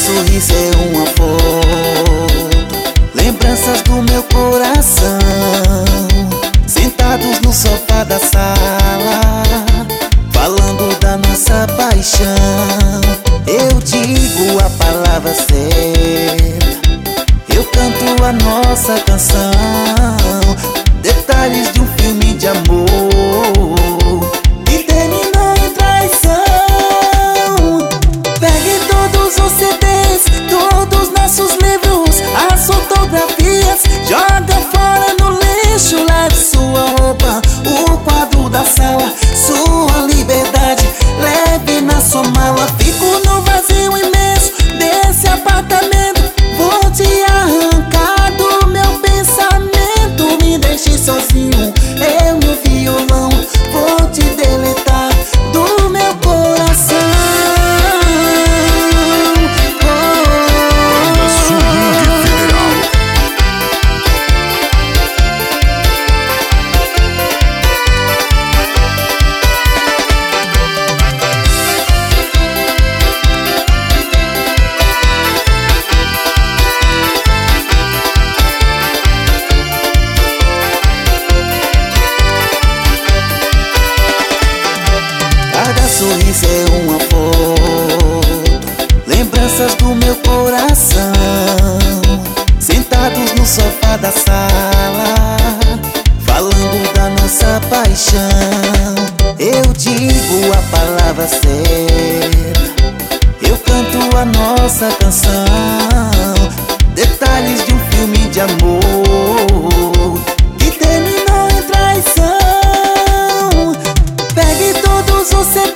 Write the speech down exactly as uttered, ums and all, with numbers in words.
sorriso é uma foto, lembranças do meu coração, sentados no sofá da sala, falando da nossa paixão. Eu digo a palavra certa, eu canto a nossa canção, detalhes de um filme de amor que terminou em traição. Pegue todos os C Ds, todos os nossos livros, as fotografias, joga fora no lixo. Leve sua roupa, o quadro da sala, sua liberdade, leve na sua mala. Fico no vazio imenso desse apartamento, vou te arrancar do meu pensamento. Me deixe sozinho, eu e o violão, vou te deletar do meu coração. Cada sorriso é uma foto, lembranças do meu coração, sentados no sofá da sala, falando da nossa paixão. Eu digo a palavra certa, eu canto a nossa canção, detalhes de um filme de amor que terminou em traição. Pegue todos os